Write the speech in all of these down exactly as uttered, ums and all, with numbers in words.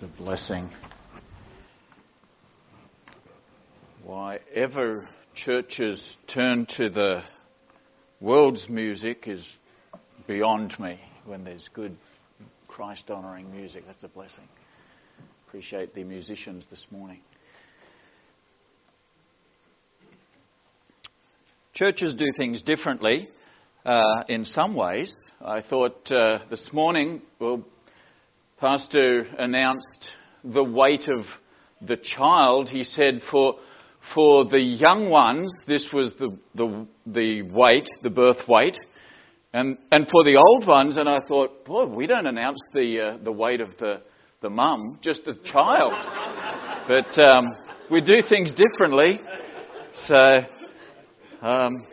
a blessing. Why ever churches turn to the world's music is beyond me. When there's good Christ-honouring music, that's a blessing. Appreciate the musicians this morning. Churches do things differently uh, in some ways. I thought uh, this morning, well, Pastor announced the weight of the child. He said for for the young ones, this was the the, the weight, the birth weight, and and for the old ones. And I thought, boy, we don't announce the uh, the weight of the the mum, just the child. But um, we do things differently. So, um,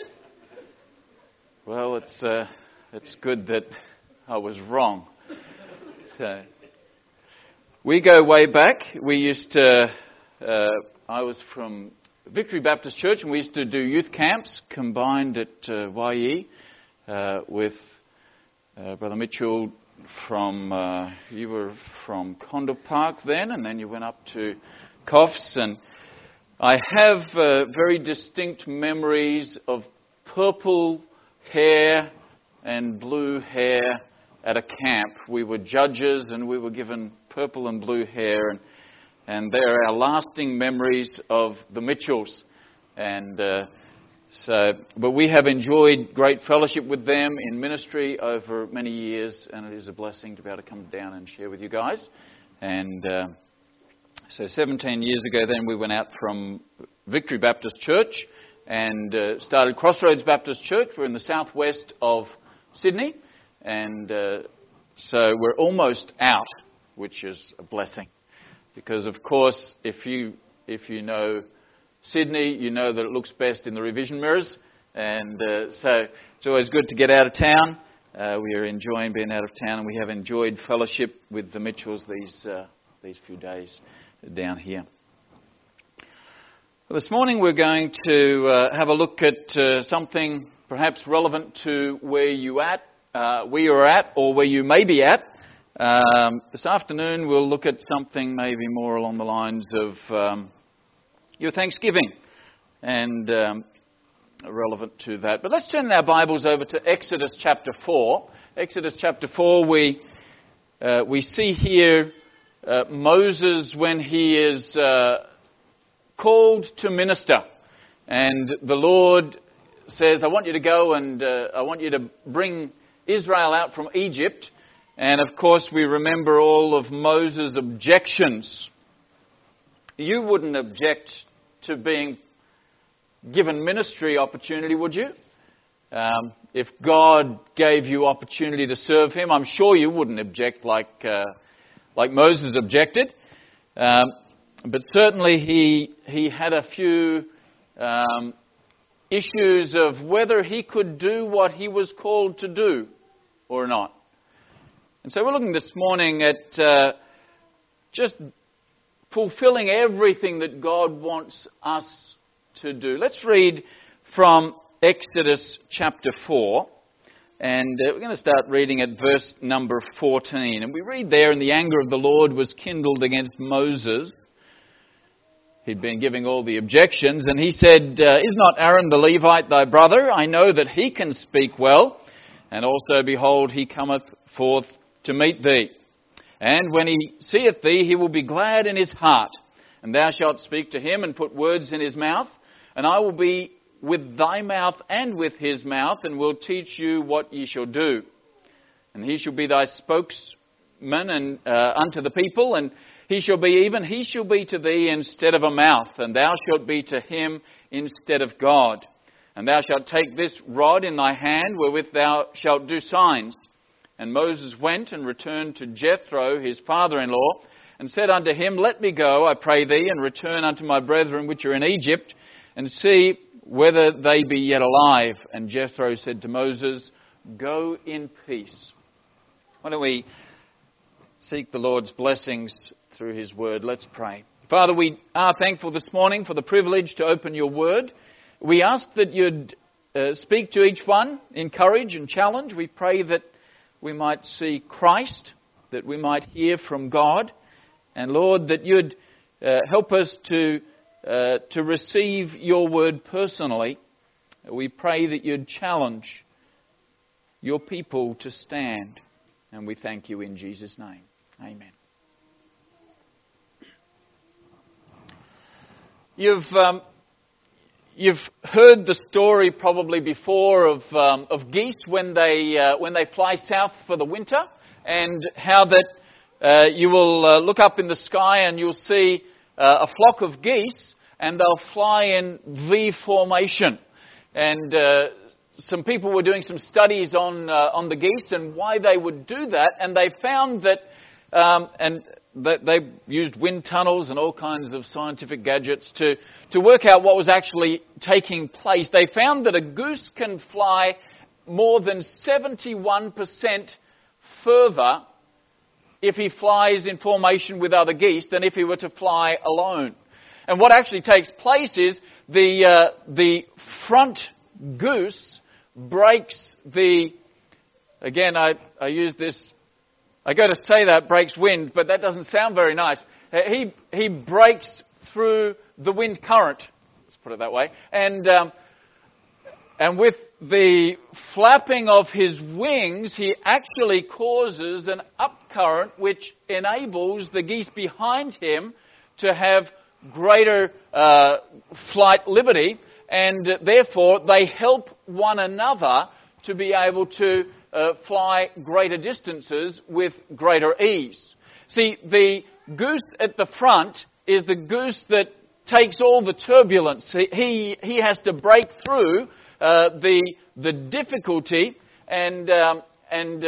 well, it's uh, it's good that I was wrong. So, we go way back. We used to, uh, I was from Victory Baptist Church, and we used to do youth camps combined at uh, Y E uh, with uh, Brother Mitchell from, uh, you were from Condor Park then, and then you went up to Coffs. And I have uh, very distinct memories of purple hair and blue hair at a camp. We were judges and we were given purple and blue hair, and and they're our lasting memories of the Mitchells. And uh, so, but we have enjoyed great fellowship with them in ministry over many years, and it is a blessing to be able to come down and share with you guys. And uh, so seventeen years ago then we went out from Victory Baptist Church and uh, started Crossroads Baptist Church. We're in the southwest of Sydney. And uh, so we're almost out, which is a blessing. Because, of course, if you if you know Sydney, you know that it looks best in the revision mirrors. And uh, so it's always good to get out of town. Uh, we are enjoying being out of town, and we have enjoyed fellowship with the Mitchells these, uh, these few days down here. Well, this morning we're going to uh, have a look at uh, something perhaps relevant to where you at. Uh, where you're at or where you may be at. Um, this afternoon we'll look at something maybe more along the lines of um, your Thanksgiving and um, relevant to that. But let's turn our Bibles over to Exodus chapter four. Exodus chapter four, we, uh, we see here uh, Moses when he is uh, called to minister. And the Lord says, I want you to go and uh, I want you to bring Israel out from Egypt. And of course we remember all of Moses' objections. You wouldn't object to being given ministry opportunity, would you? Um, if God gave you opportunity to serve him, I'm sure you wouldn't object like uh, like Moses objected. Um, but certainly he he had a few um, issues of whether he could do what he was called to do or not. And so we're looking this morning at uh, just fulfilling everything that God wants us to do. Let's read from Exodus chapter four. And uh, we're going to start reading at verse number fourteen. And we read there, and the anger of the Lord was kindled against Moses. He'd been giving all the objections, and he said, uh, Is not Aaron the Levite thy brother? I know that he can speak well. And also, behold, he cometh forth to meet thee. And when he seeth thee, he will be glad in his heart. And thou shalt speak to him and put words in his mouth. And I will be with thy mouth and with his mouth, and will teach you what ye shall do. And he shall be thy spokesman and uh, unto the people, and he shall be even he shall be to thee instead of a mouth, and thou shalt be to him instead of God. And thou shalt take this rod in thy hand, wherewith thou shalt do signs. And Moses went and returned to Jethro, his father-in-law, and said unto him, Let me go, I pray thee, and return unto my brethren which are in Egypt, and see whether they be yet alive. And Jethro said to Moses, Go in peace. Why don't we seek the Lord's blessings through his word? Let's pray. Father, we are thankful this morning for the privilege to open your word. We ask that you'd uh, speak to each one, encourage and challenge. We pray that we might see Christ, that we might hear from God, And Lord, that you'd uh, help us to, uh, to receive your word personally. We pray that you'd challenge your people to stand. And we thank you in Jesus' name. Amen. You've um, you've heard the story probably before of um, of geese when they uh, when they fly south for the winter, and how that uh, you will uh, look up in the sky and you'll see uh, a flock of geese, and they'll fly in V formation. And uh, some people were doing some studies on uh, on the geese and why they would do that, and they found that um, and that they used wind tunnels and all kinds of scientific gadgets to, to work out what was actually taking place. They found that a goose can fly more than seventy-one percent further if he flies in formation with other geese than if he were to fly alone. And what actually takes place is the uh, the front goose breaks the, again I, I use this, I go to say that breaks wind, but that doesn't sound very nice. He he breaks through the wind current. Let's put it that way. And um, and with the flapping of his wings, he actually causes an upcurrent which enables the geese behind him to have greater uh, flight liberty, and uh, therefore they help one another to be able to Uh, fly greater distances with greater ease. See, the goose at the front is the goose that takes all the turbulence. He he, he has to break through uh, the the difficulty, and um, and uh,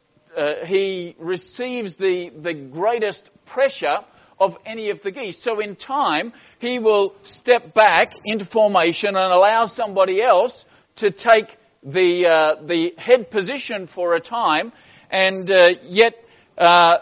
uh, he receives the the greatest pressure of any of the geese. So in time, he will step back into formation and allow somebody else to take the uh, the head position for a time, and uh, yet uh,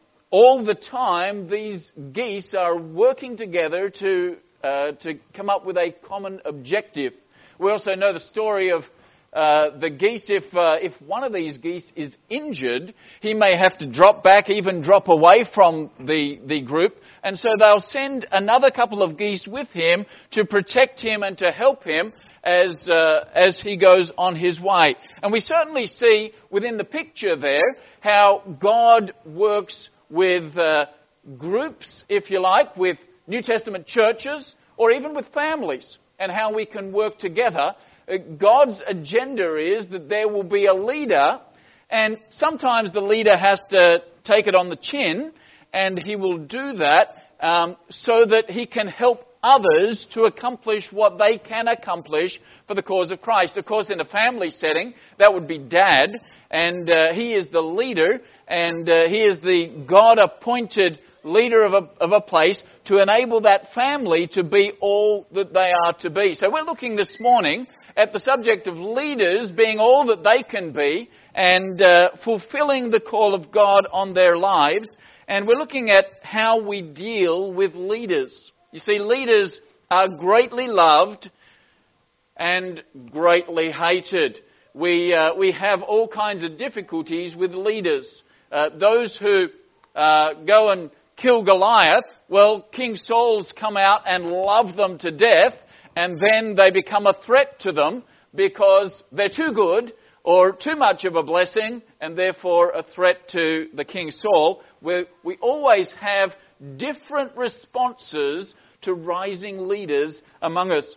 all the time these geese are working together to uh, to come up with a common objective. We also know the story of uh, the geese. If uh, if one of these geese is injured, he may have to drop back, even drop away from the the group, and so they'll send another couple of geese with him to protect him and to help him as uh, as he goes on his way. And we certainly see within the picture there how God works with uh, groups, if you like, with New Testament churches, or even with families, and how we can work together. Uh, God's agenda is that there will be a leader, and sometimes the leader has to take it on the chin, and he will do that um, so that he can help others to accomplish what they can accomplish for the cause of Christ. Of course, in a family setting, that would be Dad, and uh, he is the leader, and uh, he is the God-appointed leader of a, of a place to enable that family to be all that they are to be. So we're looking this morning at the subject of leaders being all that they can be and uh, fulfilling the call of God on their lives. And we're looking at how we deal with leaders. You see, leaders are greatly loved and greatly hated. We uh, we have all kinds of difficulties with leaders. Uh, those who uh, go and kill Goliath, well, King Saul's come out and love them to death, and then they become a threat to them because they're too good or too much of a blessing, and therefore a threat to the King Saul. We we always have different responses to rising leaders among us.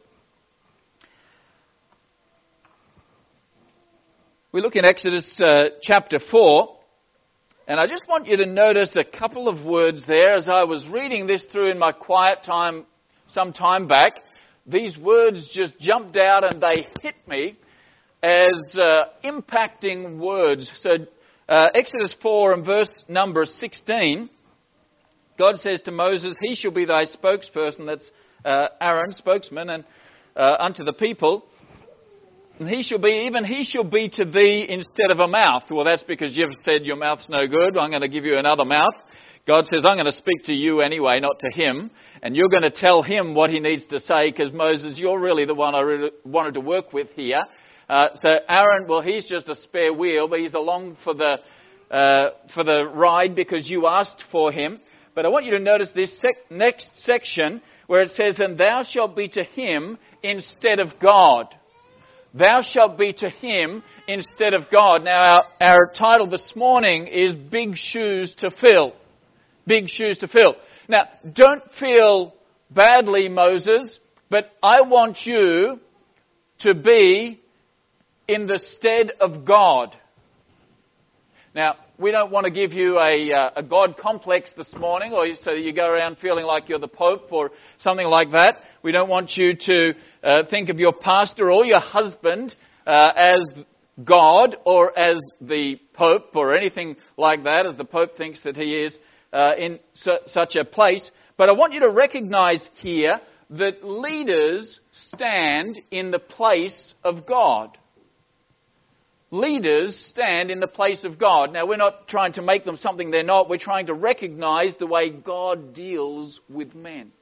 We look in Exodus uh, chapter four, and I just want you to notice a couple of words there. As I was reading this through in my quiet time some time back, these words just jumped out and they hit me as uh, impacting words. So uh, Exodus four and verse number sixteen, God says to Moses, "He shall be thy spokesperson," that's uh, Aaron, spokesman, and uh, unto the people. "And he shall be, even he shall be to thee instead of a mouth." Well, that's because you've said your mouth's no good. I'm going to give you another mouth. God says, I'm going to speak to you anyway, not to him. And you're going to tell him what he needs to say, because Moses, you're really the one I really wanted to work with here. Uh, so Aaron, well, he's just a spare wheel, but he's along for the uh, for the ride because you asked for him. But I want you to notice this sec- next section where it says, and thou shalt be to him instead of God. Thou shalt be to him instead of God. Now, our, our title this morning is Big Shoes to Fill. Big shoes to fill. Now, don't feel badly, Moses, but I want you to be in the stead of God. Now, we don't want to give you a, uh, a God complex this morning, or so you go around feeling like you're the Pope or something like that. We don't want you to uh, think of your pastor or your husband uh, as God or as the Pope or anything like that, as the Pope thinks that he is uh, in su- such a place. But I want you to recognize here that leaders stand in the place of God. Leaders stand in the place of God. Now, we're not trying to make them something they're not. We're trying to recognize the way God deals with men.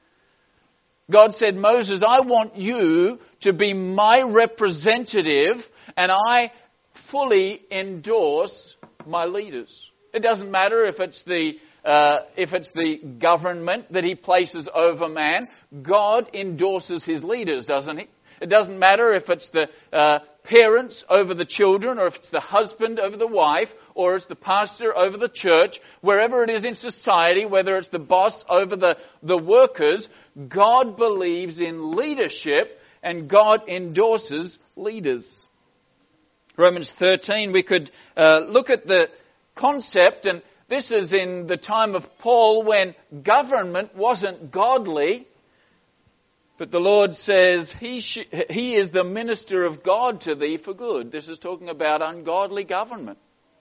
God said, Moses, I want you to be my representative, and I fully endorse my leaders. It doesn't matter if it's the uh, if it's the government that he places over man. God endorses his leaders, doesn't he? It doesn't matter if it's the uh, parents over the children, or if it's the husband over the wife, or it's the pastor over the church, wherever it is in society, whether it's the boss over the, the workers, God believes in leadership and God endorses leaders. Romans thirteen, we could uh, look at the concept, and this is in the time of Paul when government wasn't godly. But the Lord says, he, sh- he is the minister of God to thee for good. This is talking about ungodly government.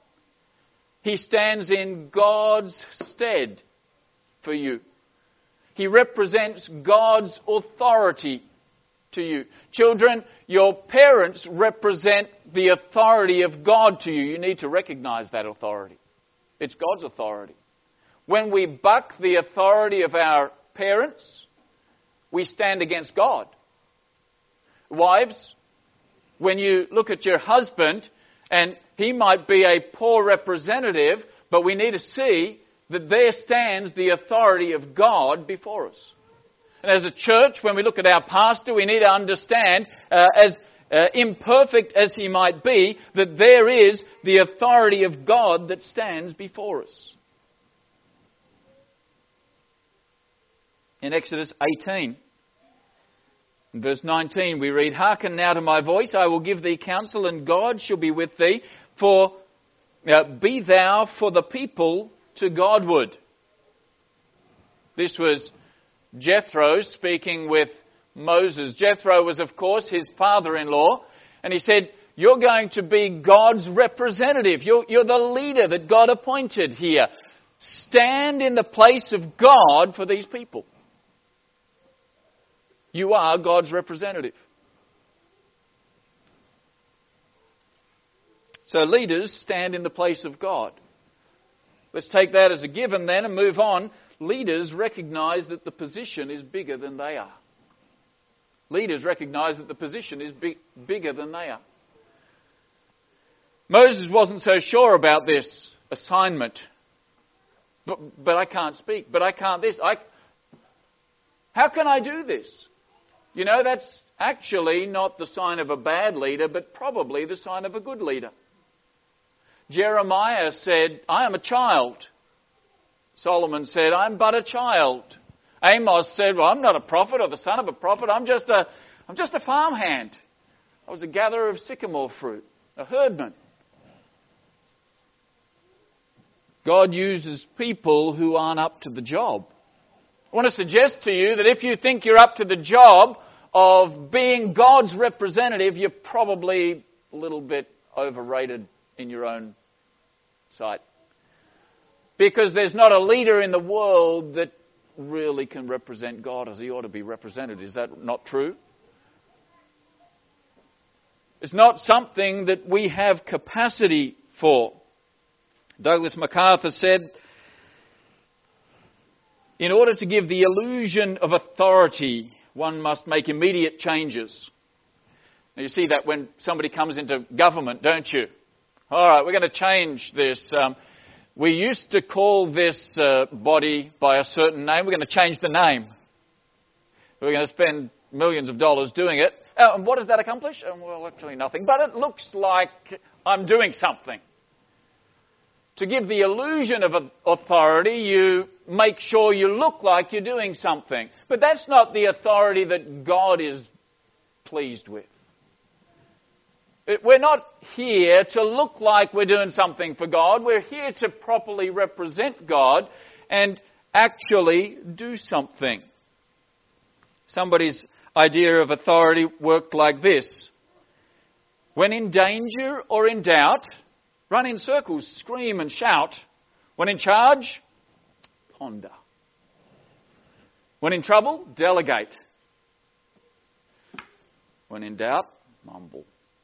He stands in God's stead for you. He represents God's authority to you. Children, your parents represent the authority of God to you. You need to recognize that authority. It's God's authority. When we buck the authority of our parents, we stand against God. Wives, when you look at your husband, and he might be a poor representative, but we need to see that there stands the authority of God before us. And as a church, when we look at our pastor, we need to understand, uh, as uh, imperfect as he might be, that there is the authority of God that stands before us. In Exodus eighteen, in verse nineteen, we read, Hearken now to my voice, I will give thee counsel, and God shall be with thee, for uh, be thou for the people to Godward. This was Jethro speaking with Moses. Jethro was, of course, his father-in-law, and he said, you're going to be God's representative. You're, you're the leader that God appointed here. Stand in the place of God for these people. You are God's representative. So leaders stand in the place of God. Let's take that as a given then and move on. Leaders recognize that the position is bigger than they are. Leaders recognize that the position is big, bigger than they are. Moses wasn't so sure about this assignment. But, but I can't speak. But I can't this. I, how can I do this? You know, that's actually not the sign of a bad leader, but probably the sign of a good leader. Jeremiah said, I am a child. Solomon said, I'm but a child. Amos said, well, I'm not a prophet or the son of a prophet. I'm just a, I'm just a farmhand. I was a gatherer of sycamore fruit, a herdman. God uses people who aren't up to the job. I want to suggest to you that if you think you're up to the job of being God's representative, you're probably a little bit overrated in your own sight. Because there's not a leader in the world that really can represent God as he ought to be represented. Is that not true? It's not something that we have capacity for. Douglas MacArthur said, in order to give the illusion of authority, one must make immediate changes. Now you see that when somebody comes into government, don't you? All right, we're going to change this. Um, We used to call this uh, body by a certain name. We're going to change the name. We're going to spend millions of dollars doing it. Uh, and what does that accomplish? Uh, well, actually nothing. But it looks like I'm doing something. To give the illusion of authority, you make sure you look like you're doing something. But that's not the authority that God is pleased with. We're not here to look like we're doing something for God. We're here to properly represent God and actually do something. Somebody's idea of authority worked like this. When in danger or in doubt, run in circles, scream and shout. When in charge, ponder. When in trouble, delegate. When in doubt, mumble.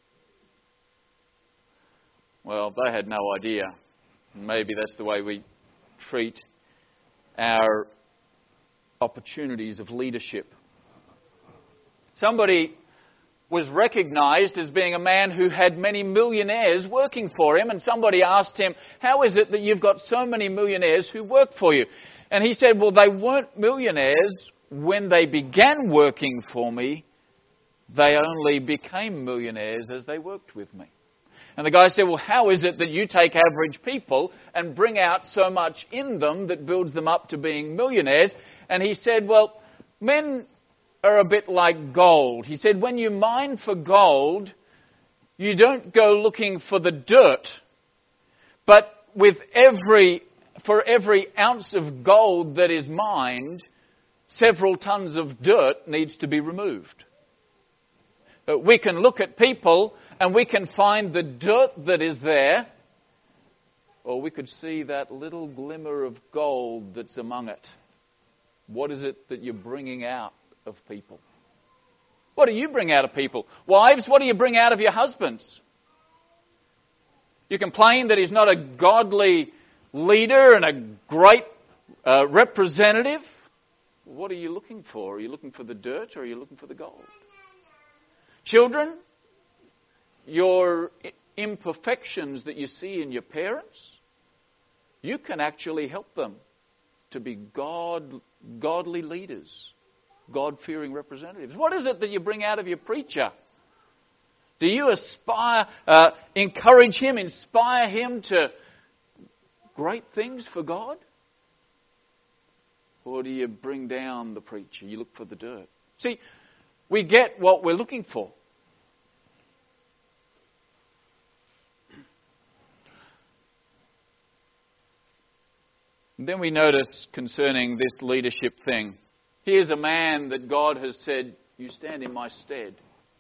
Well, they had no idea. Maybe that's the way we treat our opportunities of leadership. Somebody was recognised as being a man who had many millionaires working for him, and somebody asked him, how is it that you've got so many millionaires who work for you? And he said, well, they weren't millionaires when they began working for me. They only became millionaires as they worked with me. And the guy said, well, how is it that you take average people and bring out so much in them that builds them up to being millionaires? And he said, well, men are a bit like gold. He said, when you mine for gold, you don't go looking for the dirt. But with every, for every ounce of gold that is mined, several tons of dirt needs to be removed. We can look at people and we can find the dirt that is there, or we could see that little glimmer of gold that's among it. What is it that you're bringing out of people? What do you bring out of people? Wives, what do you bring out of your husbands? You complain that he's not a godly leader and a great uh, representative. What are you looking for? Are you looking for the dirt or are you looking for the gold? Children, your imperfections that you see in your parents, you can actually help them to be God, godly leaders, God-fearing representatives. What is it that you bring out of your preacher? Do you aspire, uh, encourage him, inspire him to great things for God? Or do you bring down the preacher? You look for the dirt. See, we get what we're looking for. And then we notice concerning this leadership thing, here's a man that God has said, you stand in my stead.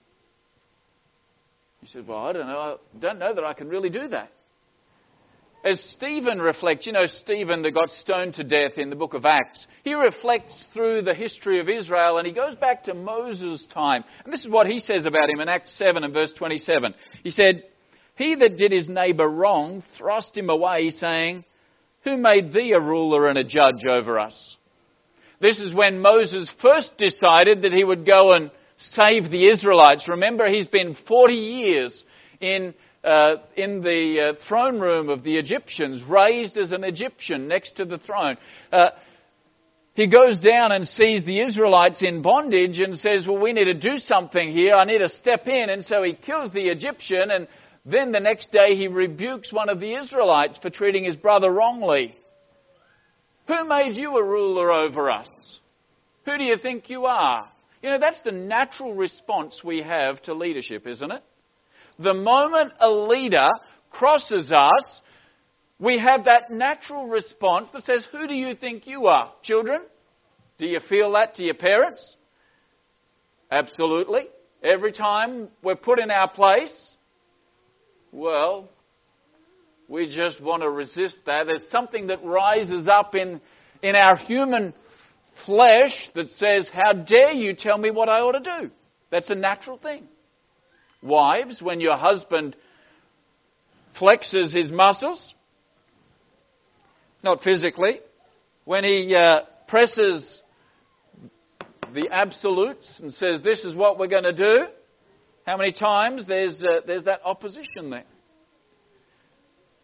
He said, well, I don't know, I don't know that I can really do that. As Stephen reflects, you know Stephen that got stoned to death in the book of Acts, he reflects through the history of Israel and he goes back to Moses' time. And this is what he says about him in Acts seven and verse twenty-seven. He said, he that did his neighbour wrong thrust him away, saying, who made thee a ruler and a judge over us? This is when Moses first decided that he would go and save the Israelites. Remember, he's been forty years in Uh, in the uh, throne room of the Egyptians, raised as an Egyptian next to the throne. Uh, he goes down and sees the Israelites in bondage and says, well, we need to do something here. I need to step in. And so he kills the Egyptian, and then the next day he rebukes one of the Israelites for treating his brother wrongly. Who made you a ruler over us? Who do you think you are? You know, that's the natural response we have to leadership, isn't it? The moment a leader crosses us, we have that natural response that says, who do you think you are? Children, do you feel that to your parents? Absolutely. Every time we're put in our place, well, we just want to resist that. There's something that rises up in, in our human flesh that says, how dare you tell me what I ought to do? That's a natural thing. Wives, when your husband flexes his muscles, not physically, when he uh, presses the absolutes and says, this is what we're going to do, how many times there's uh, there's that opposition there?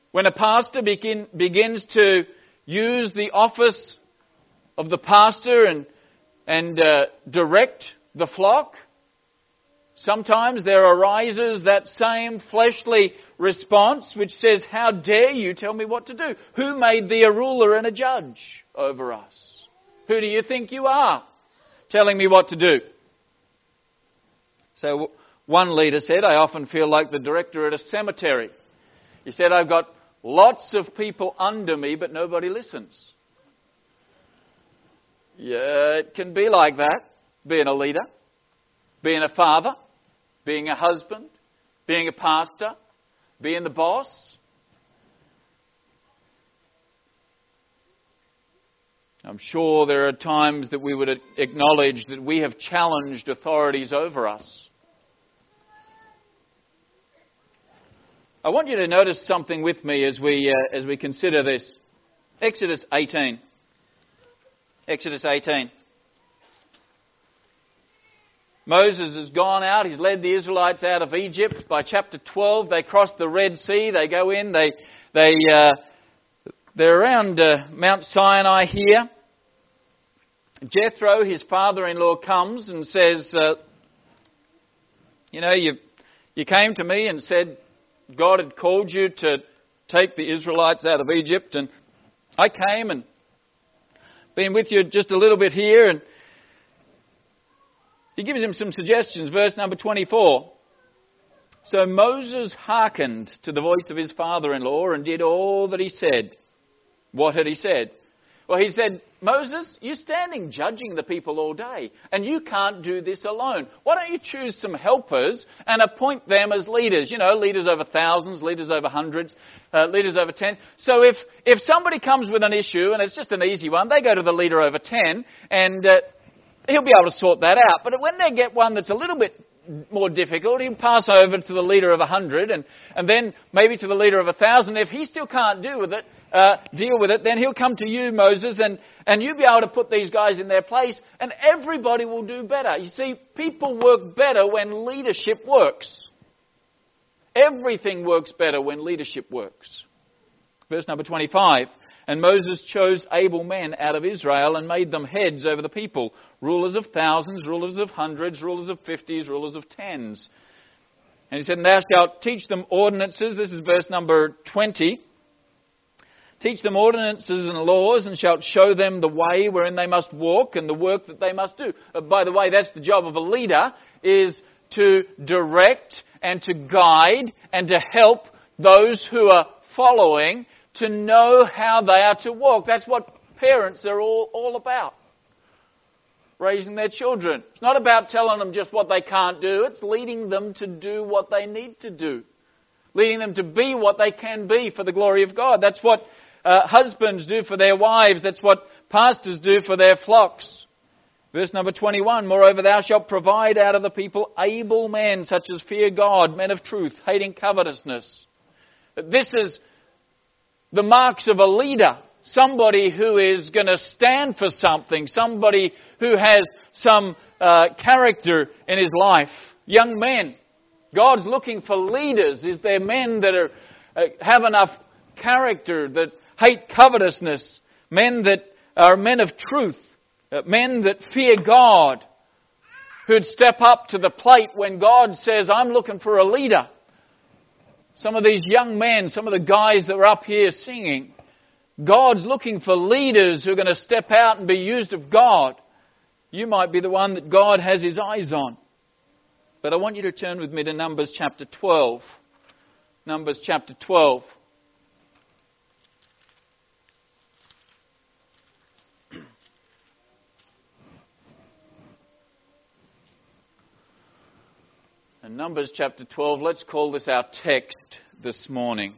When a pastor begin, begins to use the office of the pastor and, and uh, direct the flock, sometimes there arises that same fleshly response which says, how dare you tell me what to do? Who made thee a ruler and a judge over us? Who do you think you are telling me what to do? So one leader said, I often feel like the director at a cemetery. He said, I've got lots of people under me, but nobody listens. Yeah, it can be like that, being a leader, being a father, being a husband, being a pastor, being the boss. I'm sure there are times that we would acknowledge that we have challenged authorities over us. I want you to notice something with me as we uh, as we consider this. Exodus eighteen. Exodus eighteen. Moses has gone out. He's led the Israelites out of Egypt. By chapter twelve, they cross the Red Sea. They go in. They they uh, they're around uh, Mount Sinai here. Jethro, his father-in-law, comes and says, uh, "You know, you you came to me and said God had called you to take the Israelites out of Egypt, and I came and been with you just a little bit here." And he gives him some suggestions. Verse number twenty-four. So Moses hearkened to the voice of his father-in-law and did all that he said. What had he said? Well, he said, Moses, you're standing judging the people all day, and you can't do this alone. Why don't you choose some helpers and appoint them as leaders? You know, leaders over thousands, leaders over hundreds, uh, leaders over ten. So if, if somebody comes with an issue, and it's just an easy one, they go to the leader over ten, and uh, he'll be able to sort that out. But when they get one that's a little bit more difficult, he'll pass over to the leader of a hundred, and, and then maybe to the leader of a thousand. If he still can't deal with it, uh, deal with it, then he'll come to you, Moses, and, and you'll be able to put these guys in their place, and everybody will do better. You see, people work better when leadership works. Everything works better when leadership works. Verse number twenty-five. And Moses chose able men out of Israel and made them heads over the people, rulers of thousands, rulers of hundreds, rulers of fifties, rulers of tens. And he said, and thou shalt teach them ordinances. This is verse number twenty. Teach them ordinances and laws, and shalt show them the way wherein they must walk and the work that they must do. Uh, by the way, that's the job of a leader, is to direct and to guide and to help those who are following to know how they are to walk. That's what parents are all, all about. Raising their children. It's not about telling them just what they can't do. It's leading them to do what they need to do. Leading them to be what they can be for the glory of God. That's what uh, husbands do for their wives. That's what pastors do for their flocks. Verse number twenty-one. Moreover, thou shalt provide out of the people able men, such as fear God, men of truth, hating covetousness. This is the marks of a leader. Somebody who is going to stand for something. Somebody who has some uh, character in his life. Young men. God's looking for leaders. Is there men that are uh, have enough character, that hate covetousness? Men that are men of truth. Uh, men that fear God. Who'd step up to the plate when God says, I'm looking for a leader. Some of these young men, some of the guys that were up here singing, God's looking for leaders who are going to step out and be used of God. You might be the one that God has his eyes on. But I want you to turn with me to Numbers chapter twelve. Numbers chapter twelve. And Numbers chapter twelve, let's call this our text this morning.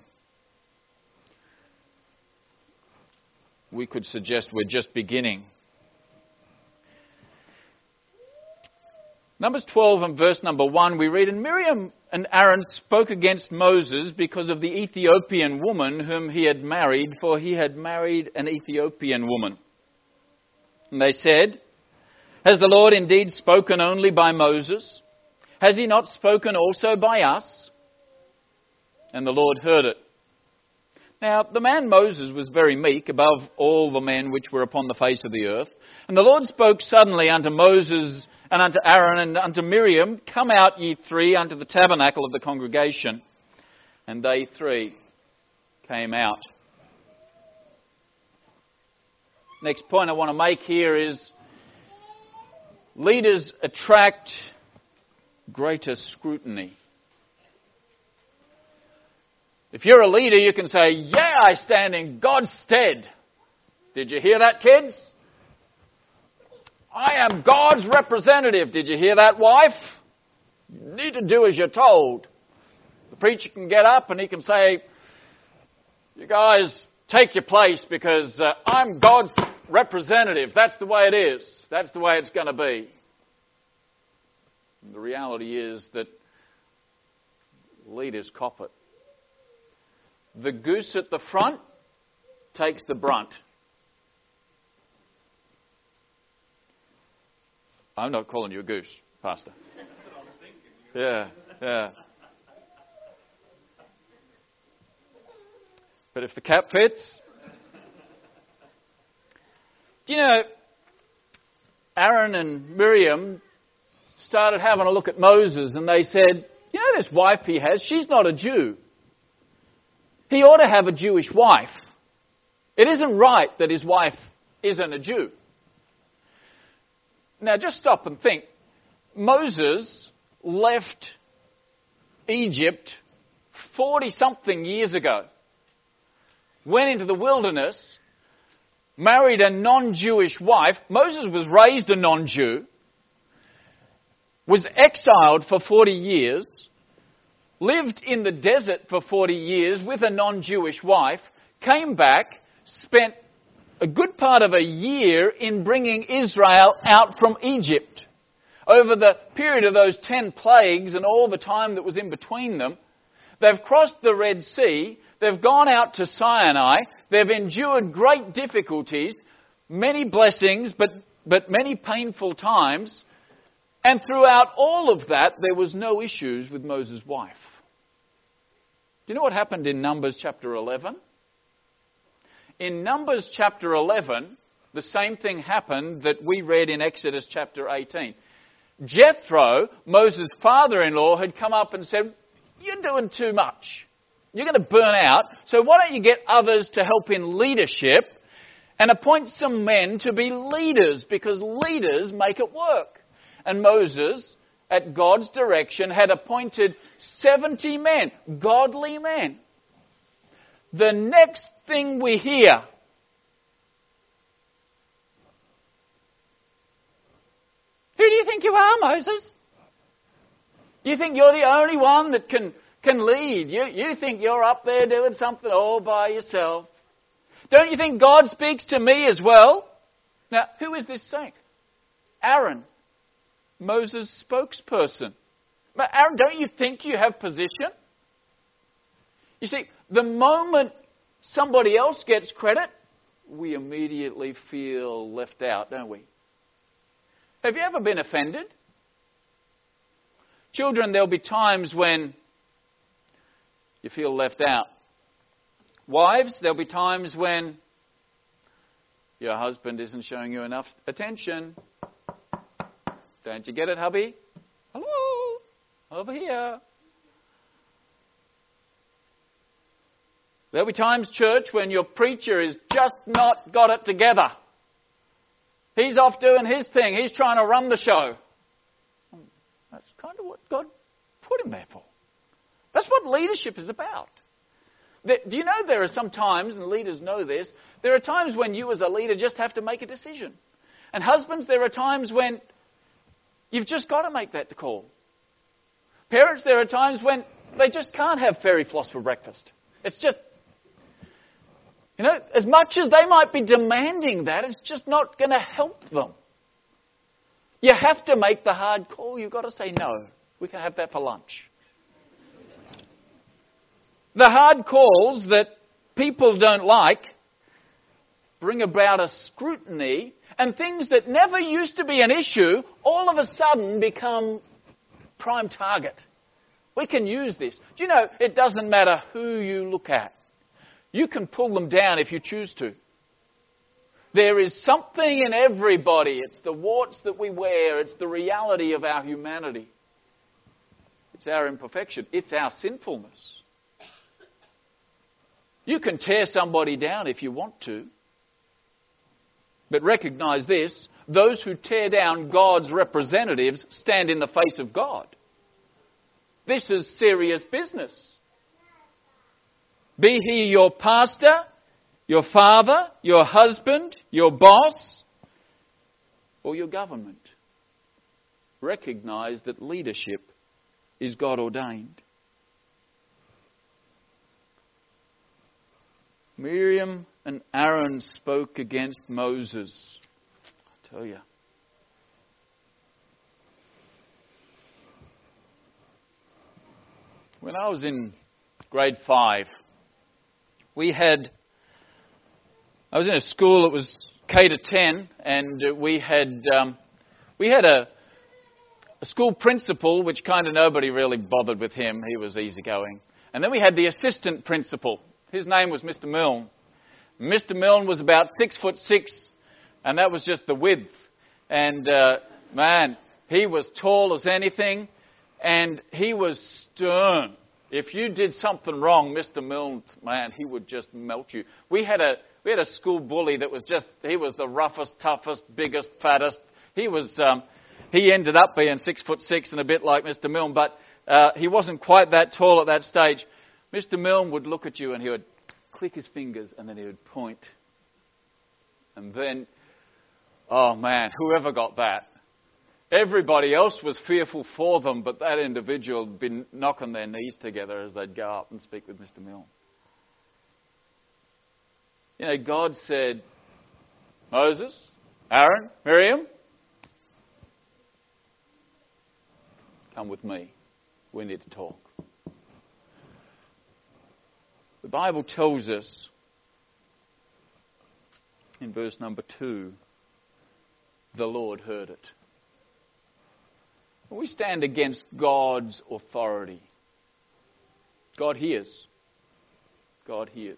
We could suggest we're just beginning. Numbers twelve and verse number one, we read, And Miriam and Aaron spoke against Moses because of the Ethiopian woman whom he had married, for he had married an Ethiopian woman. And they said, Has the Lord indeed spoken only by Moses? Has he not spoken also by us? And the Lord heard it. Now, the man Moses was very meek above all the men which were upon the face of the earth. And the Lord spoke suddenly unto Moses and unto Aaron and unto Miriam, Come out, ye three, unto the tabernacle of the congregation. And they three came out. Next point I want to make here is leaders attract greater scrutiny. If you're a leader, you can say, yeah, I stand in God's stead. Did you hear that, kids? I am God's representative. Did you hear that, wife? You need to do as you're told. The preacher can get up and he can say, you guys take your place because uh, I'm God's representative. That's the way it is. That's the way it's going to be. And the reality is that leaders cop it. The goose at the front takes the brunt. I'm not calling you a goose, Pastor. That's what I was thinking. Yeah, yeah. But if the cap fits... You know, Aaron and Miriam started having a look at Moses and they said, you know this wife he has, she's not a Jew. He ought to have a Jewish wife. It isn't right that his wife isn't a Jew. Now just stop and think. Moses left Egypt forty-something years ago. Went into the wilderness, married a non-Jewish wife. Moses was raised a non-Jew. Was exiled for forty years. Lived in the desert for forty years with a non-Jewish wife, came back, spent a good part of a year in bringing Israel out from Egypt. Over the period of those ten plagues and all the time that was in between them, they've crossed the Red Sea, they've gone out to Sinai, they've endured great difficulties, many blessings, but, but many painful times, and throughout all of that, there was no issues with Moses' wife. Do you know what happened in Numbers chapter eleven? In Numbers chapter eleven, the same thing happened that we read in Exodus chapter eighteen. Jethro, Moses' father-in-law, had come up and said, you're doing too much. You're going to burn out. So why don't you get others to help in leadership and appoint some men to be leaders, because leaders make it work. And Moses, at God's direction, had appointed seventy men, godly men. The next thing we hear, who do you think you are, Moses? You think you're the only one that can, can lead. You, you think you're up there doing something all by yourself. Don't you think God speaks to me as well? Now, who is this saying? Aaron, Moses' spokesperson. But Aaron, don't you think you have position? You see, the moment somebody else gets credit, we immediately feel left out, don't we? Have you ever been offended? Children, there'll be times when you feel left out. Wives, there'll be times when your husband isn't showing you enough attention. Don't you get it, hubby? Hello, over here. There'll be times, church, when your preacher has just not got it together. He's off doing his thing. He's trying to run the show. That's kind of what God put him there for. That's what leadership is about. Do you know there are some times, and leaders know this, there are times when you as a leader just have to make a decision. And husbands, there are times when you've just got to make that call. Parents, there are times when they just can't have fairy floss for breakfast. It's just, you know, as much as they might be demanding that, it's just not going to help them. You have to make the hard call. You've got to say, no, we can have that for lunch. The hard calls that people don't like bring about a scrutiny, and things that never used to be an issue all of a sudden become prime target. We can use this. Do you know, it doesn't matter who you look at. You can pull them down if you choose to. There is something in everybody. It's the warts that we wear. It's the reality of our humanity. It's our imperfection. It's our sinfulness. You can tear somebody down if you want to. But recognize this, those who tear down God's representatives stand in the face of God. This is serious business. Be he your pastor, your father, your husband, your boss, or your government. Recognize that leadership is God ordained. Miriam and Aaron spoke against Moses. I tell you. When I was in grade five, we had, I was in a school that was K to ten, and we had, um, we had a, a school principal, which kind of nobody really bothered with him. He was easygoing. And then we had the assistant principal. His name was Mister Milne. Mister Milne was about six foot six, and that was just the width. And uh, man, he was tall as anything, and he was stern. If you did something wrong, Mister Milne, man, he would just melt you. We had a we had a school bully that was just, he was the roughest, toughest, biggest, fattest. He was um, he ended up being six foot six and a bit like Mister Milne, but uh, he wasn't quite that tall at that stage. Mister Milne would look at you and he would click his fingers and then he would point. And then, oh man, whoever got that? Everybody else was fearful for them, but that individual had been knocking their knees together as they'd go up and speak with Mister Milne. You know, God said, Moses, Aaron, Miriam, come with me. We need to talk. The Bible tells us in verse number two, the Lord heard it. We stand against God's authority. God hears. God hears.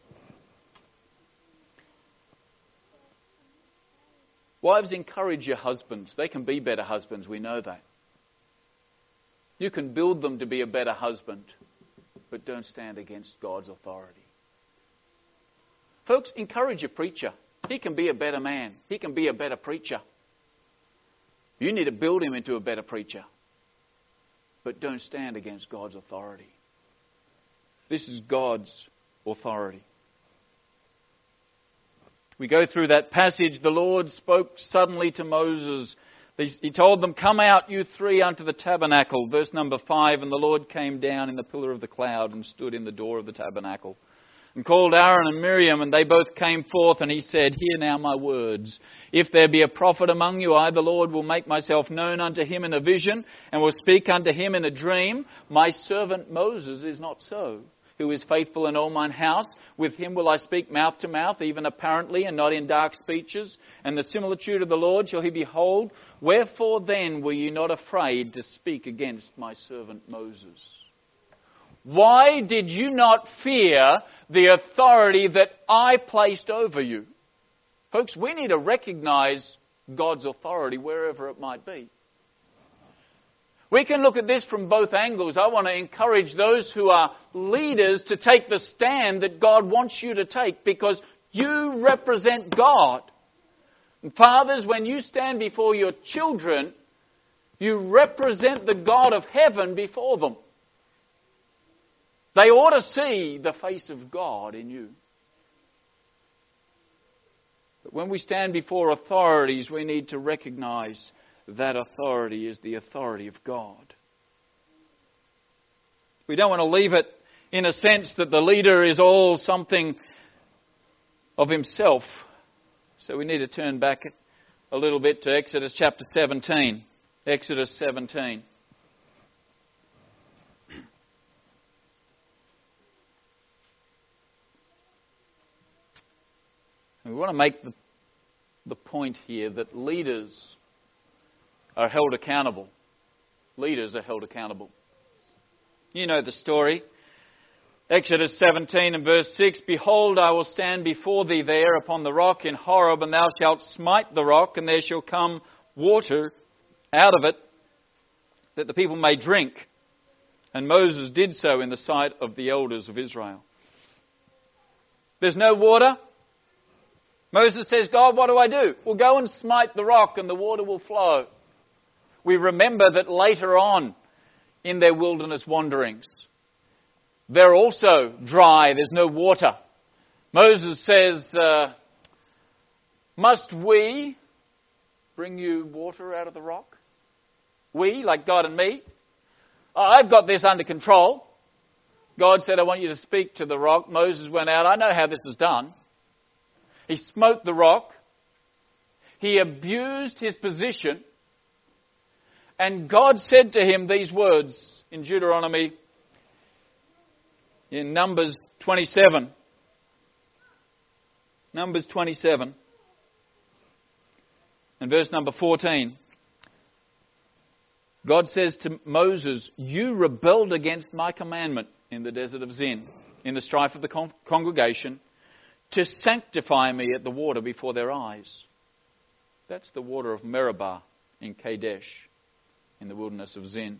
Wives, encourage your husbands. They can be better husbands, we know that. You can build them to be a better husband, but don't stand against God's authority. Folks, encourage your preacher. He can be a better man. He can be a better preacher. You need to build him into a better preacher. But don't stand against God's authority. This is God's authority. We go through that passage. The Lord spoke suddenly to Moses. He told them, come out, you three, unto the tabernacle. Verse number five, and the Lord came down in the pillar of the cloud and stood in the door of the tabernacle. And called Aaron and Miriam, and they both came forth, and he said, hear now my words. If there be a prophet among you, I, the Lord, will make myself known unto him in a vision, and will speak unto him in a dream. My servant Moses is not so, who is faithful in all mine house. With him will I speak mouth to mouth, even apparently, and not in dark speeches. And the similitude of the Lord shall he behold. Wherefore then were ye not afraid to speak against my servant Moses? Why did you not fear the authority that I placed over you? Folks, we need to recognize God's authority wherever it might be. We can look at this from both angles. I want to encourage those who are leaders to take the stand that God wants you to take, because you represent God. And fathers, when you stand before your children, you represent the God of heaven before them. They ought to see the face of God in you. But when we stand before authorities, we need to recognize that authority is the authority of God. We don't want to leave it in a sense that the leader is all something of himself. So we need to turn back a little bit to Exodus chapter seventeen. Exodus seventeen. We want to make the, the point here that leaders are held accountable. Leaders are held accountable. You know the story. Exodus seventeen and verse six, Behold, I will stand before thee there upon the rock in Horeb, and thou shalt smite the rock, and there shall come water out of it, that the people may drink. And Moses did so in the sight of the elders of Israel. There's no water. Moses says, God, what do I do? Well, go and smite the rock and the water will flow. We remember that later on in their wilderness wanderings, they're also dry. There's no water. Moses says, uh, must we bring you water out of the rock? We, like God and me? Oh, I've got this under control. God said, I want you to speak to the rock. Moses went out. I know how this is done. He smote the rock. He abused his position. And God said to him these words in Deuteronomy, in Numbers twenty-seven. Numbers twenty-seven. And verse number fourteen. God says to Moses, you rebelled against my commandment in the desert of Zin, in the strife of the con- congregation, to sanctify me at the water before their eyes. That's the water of Meribah in Kadesh, in the wilderness of Zin.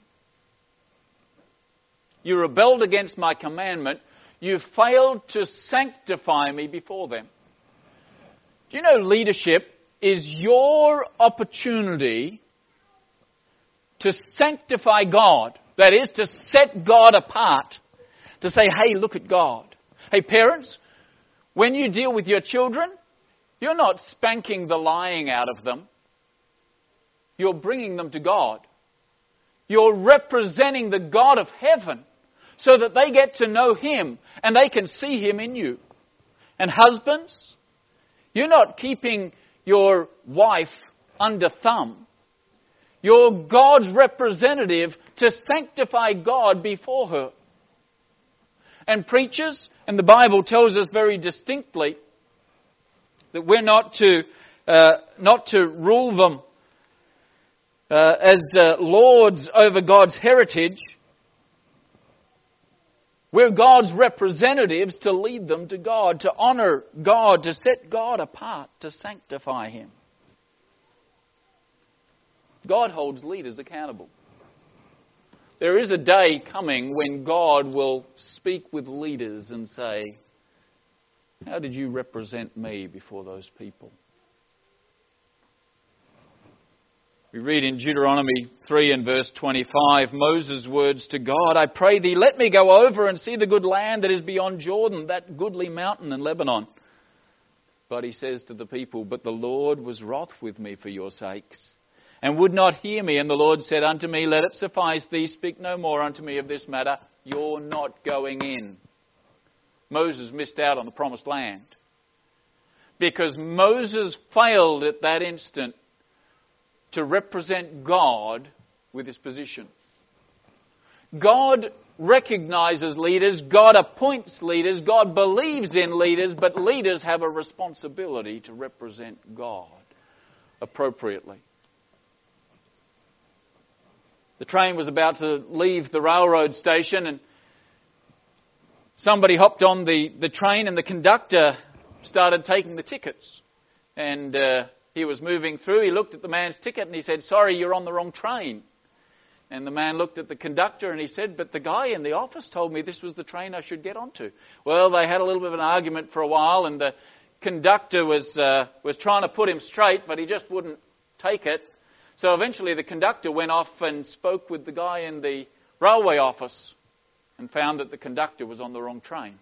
You rebelled against my commandment. You failed to sanctify me before them. Do you know leadership is your opportunity to sanctify God? That is, to set God apart. To say, hey, look at God. Hey, parents, when you deal with your children, you're not spanking the lying out of them. You're bringing them to God. You're representing the God of heaven so that they get to know Him and they can see Him in you. And husbands, you're not keeping your wife under thumb. You're God's representative to sanctify God before her. And preachers, and the Bible tells us very distinctly that we're not to uh, not to rule them uh, as uh, lords over God's heritage. We're God's representatives to lead them to God, to honour God, to set God apart, to sanctify Him. God holds leaders accountable. There is a day coming when God will speak with leaders and say, how did you represent me before those people? We read in Deuteronomy three and verse twenty-five, Moses' words to God, I pray thee, let me go over and see the good land that is beyond Jordan, that goodly mountain in Lebanon. But he says to the people, but the Lord was wroth with me for your sakes, and would not hear me. And the Lord said unto me, let it suffice thee, speak no more unto me of this matter. You're not going in. Moses missed out on the promised land. Because Moses failed at that instant to represent God with his position. God recognizes leaders, God appoints leaders, God believes in leaders, but leaders have a responsibility to represent God appropriately. The train was about to leave the railroad station and somebody hopped on the, the train and the conductor started taking the tickets. And uh, he was moving through, he looked at the man's ticket and he said, sorry, you're on the wrong train. And the man looked at the conductor and he said, but the guy in the office told me this was the train I should get onto. Well, they had a little bit of an argument for a while and the conductor was uh, was trying to put him straight, but he just wouldn't take it. So eventually the conductor went off and spoke with the guy in the railway office and found that the conductor was on the wrong train.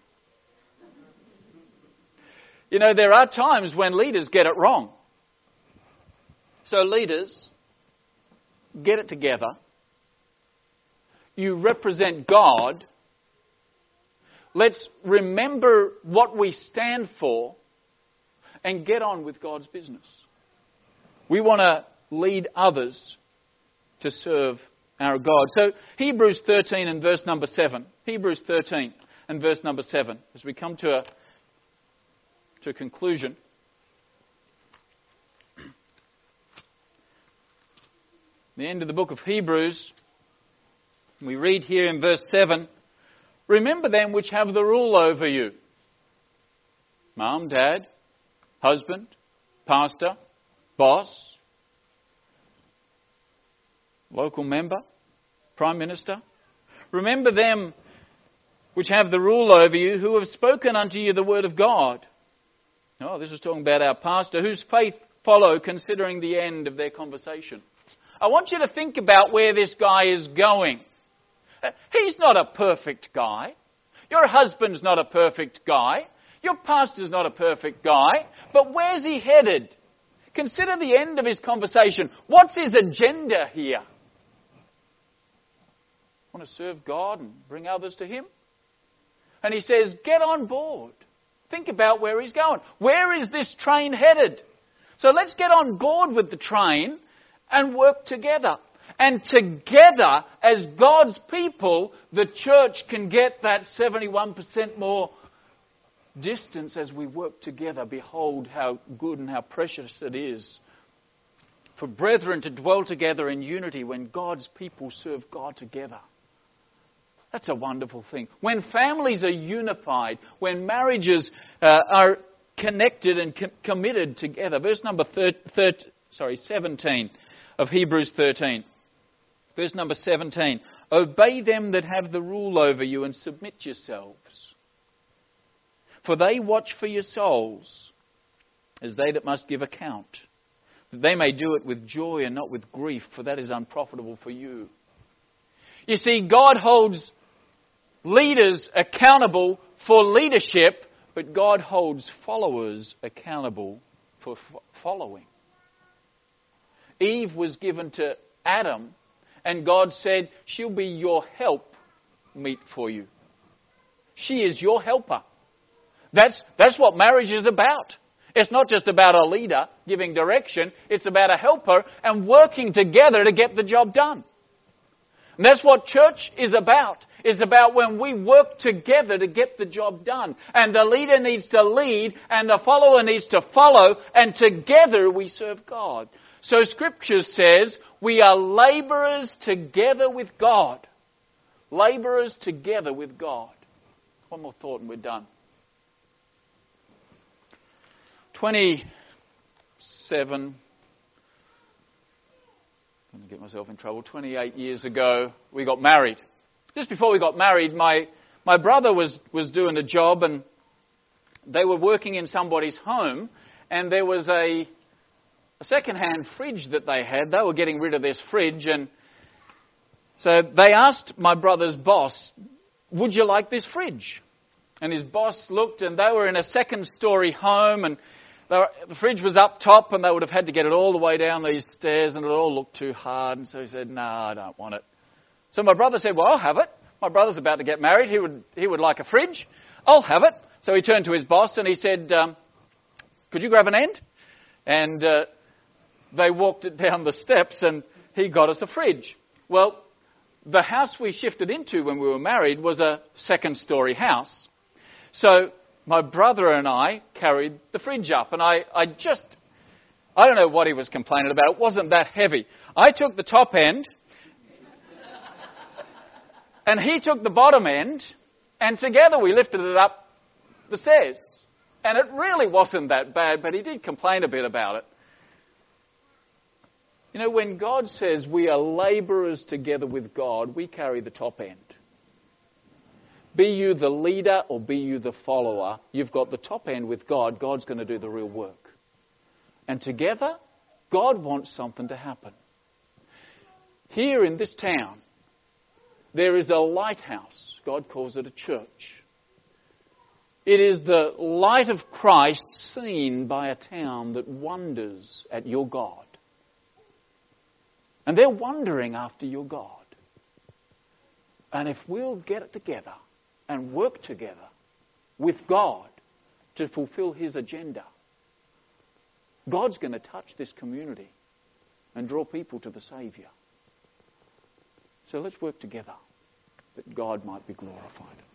You know, there are times when leaders get it wrong. So leaders, get it together. You represent God. Let's remember what we stand for and get on with God's business. We want to lead others to serve our God. So Hebrews thirteen and verse number seven. Hebrews thirteen and verse number seven. As we come to a, to a conclusion. The end of the book of Hebrews. We read here in verse seven, Remember them which have the rule over you. Mum, dad, husband, pastor, boss, local member, prime minister. Remember them which have the rule over you, who have spoken unto you the word of God. Oh, this is talking about our pastor, whose faith follow, considering the end of their conversation. I want you to think about where this guy is going. He's not a perfect guy. Your husband's not a perfect guy. Your pastor's not a perfect guy. But where's he headed? Consider the end of his conversation. What's his agenda here? Want to serve God and bring others to Him? And he says, get on board. Think about where he's going. Where is this train headed? So let's get on board with the train and work together. And together, as God's people, the church can get that seventy-one percent more distance as we work together. Behold how good and how precious it is for brethren to dwell together in unity when God's people serve God together. That's a wonderful thing. When families are unified, when marriages uh, are connected and com- committed together. Verse number thir- thir- sorry, seventeen of Hebrews thirteen. Verse number seventeen. Obey them that have the rule over you and submit yourselves. For they watch for your souls as they that must give account. That they may do it with joy and not with grief, for that is unprofitable for you. You see, God holds leaders accountable for leadership, but God holds followers accountable for f- following. Eve was given to Adam, and God said, she'll be your help meet for you. She is your helper. That's, that's what marriage is about. It's not just about a leader giving direction. It's about a helper and working together to get the job done. And that's what church is about. It's about when we work together to get the job done. And the leader needs to lead and the follower needs to follow. And together we serve God. So Scripture says we are labourers together with God. Labourers together with God. One more thought and we're done. twenty-seven... I'm going to get myself in trouble. twenty-eight years ago, we got married. Just before we got married, my, my brother was, was doing a job and they were working in somebody's home and there was a, a second-hand fridge that they had. They were getting rid of this fridge and so they asked my brother's boss, would you like this fridge? And his boss looked and they were in a second-story home and the fridge was up top and they would have had to get it all the way down these stairs and it all looked too hard. And so he said, no, I don't want it. So my brother said, well, I'll have it. My brother's about to get married. He would he would like a fridge. I'll have it. So he turned to his boss and he said, um, could you grab an end? And uh, they walked it down the steps and he got us a fridge. Well, the house we shifted into when we were married was a second-story house. So my brother and I carried the fridge up and I, I just, I don't know what he was complaining about. It wasn't that heavy. I took the top end and he took the bottom end and together we lifted it up the stairs. And it really wasn't that bad, but he did complain a bit about it. You know, when God says we are labourers together with God, we carry the top end. Be you the leader or be you the follower, you've got the top end with God. God's going to do the real work. And together, God wants something to happen. Here in this town, there is a lighthouse. God calls it a church. It is the light of Christ seen by a town that wonders at your God. And they're wondering after your God. And if we'll get it together and work together with God to fulfill His agenda, God's going to touch this community and draw people to the Saviour. So let's work together that God might be glorified.